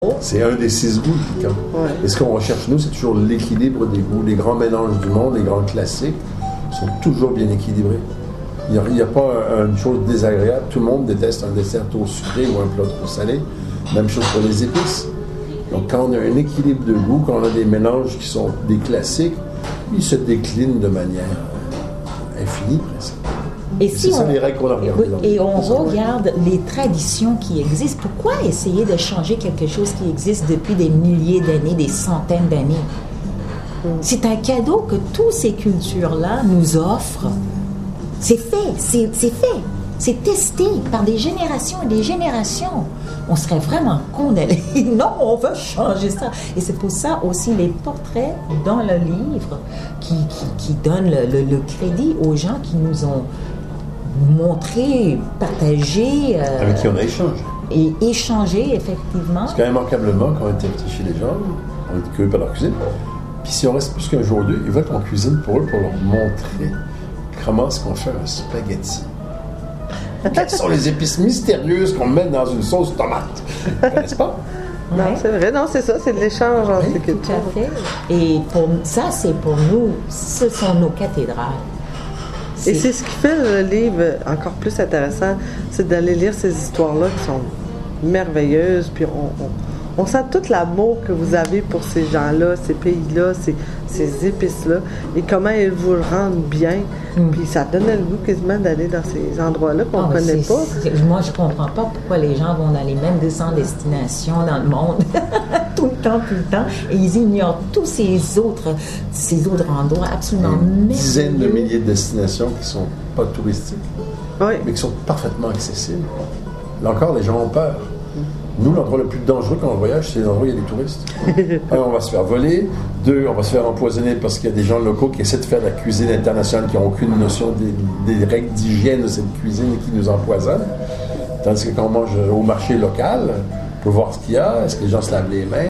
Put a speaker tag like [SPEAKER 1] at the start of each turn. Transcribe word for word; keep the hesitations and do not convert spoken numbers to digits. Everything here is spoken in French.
[SPEAKER 1] C'est un des six goûts du piquant.
[SPEAKER 2] Ouais.
[SPEAKER 1] Et ce qu'on recherche, nous, c'est toujours l'équilibre des goûts. Les grands mélanges du monde, les grands classiques, sont toujours bien équilibrés. Il n'y a, a pas un, une chose désagréable. Tout le monde déteste un dessert trop sucré ou un plat trop salé. Même chose pour les épices. Donc, quand on a un équilibre de goût, quand on a des mélanges qui sont des classiques, ils se déclinent de manière infinie, presque.
[SPEAKER 3] Et,
[SPEAKER 1] et
[SPEAKER 3] si
[SPEAKER 1] c'est
[SPEAKER 3] on,
[SPEAKER 1] ça les règles qu'on a regardées.
[SPEAKER 3] Et on regarde les traditions qui existent. Pourquoi essayer de changer quelque chose qui existe depuis des milliers d'années, des centaines d'années? C'est un cadeau que toutes ces cultures-là nous offrent. C'est fait, c'est, c'est fait. C'est testé par des générations et des générations. On serait vraiment con d'aller. Non, on veut changer ça. Et c'est pour ça aussi les portraits dans le livre qui, qui, qui donnent le, le, le crédit aux gens qui nous ont montré, partagé. Euh,
[SPEAKER 1] Avec qui on a échangé.
[SPEAKER 3] Et échangé, effectivement.
[SPEAKER 1] Parce qu'immanquablement, quand on était petit chez les gens, on était curieux par leur cuisine. Puis si on reste plus qu'un jour ou deux, ils veulent qu'on cuisine pour eux, pour leur montrer comment est-ce qu'on fait un spaghetti. Quelles sont les épices mystérieuses qu'on met dans une sauce tomate? N'est-ce pas?
[SPEAKER 2] Non,
[SPEAKER 3] Ouais.
[SPEAKER 2] c'est vrai. Non, c'est ça. C'est de l'échange entre
[SPEAKER 1] Oui,
[SPEAKER 2] les
[SPEAKER 3] Tout
[SPEAKER 2] cultures.
[SPEAKER 3] à fait. Et pour, ça, c'est pour nous, ce sont nos cathédrales.
[SPEAKER 2] Et c'est ce qui fait le livre encore plus intéressant, c'est d'aller lire ces histoires-là qui sont merveilleuses, puis on, on, on sent tout l'amour que vous avez pour ces gens-là, ces pays-là, ces, ces épices-là, et comment ils vous le rendent bien. Mm. Puis ça donne le goût quasiment d'aller dans ces endroits-là qu'on ne
[SPEAKER 3] Ah,
[SPEAKER 2] connaît
[SPEAKER 3] c'est,
[SPEAKER 2] pas.
[SPEAKER 3] c'est, moi, je comprends pas pourquoi les gens vont dans les mêmes deux cents destinations dans le monde, tout le temps, tout le temps, et ils ignorent tous ces autres, ces autres endroits absolument
[SPEAKER 1] Une
[SPEAKER 3] merveilleux.
[SPEAKER 1] dizaine de milliers de destinations qui sont pas touristiques,
[SPEAKER 2] Oui.
[SPEAKER 1] mais qui sont parfaitement accessibles. Là encore, les gens ont peur. Nous, l'endroit le plus dangereux quand on voyage, c'est l'endroit où il y a des touristes. Un, on va se faire voler. Deux, on va se faire empoisonner parce qu'il y a des gens locaux qui essaient de faire de la cuisine internationale, qui n'ont aucune notion des, des règles d'hygiène de cette cuisine et qui nous empoisonnent. Tandis que quand on mange au marché local, on peut voir ce qu'il y a, est-ce que les gens se lavent les mains,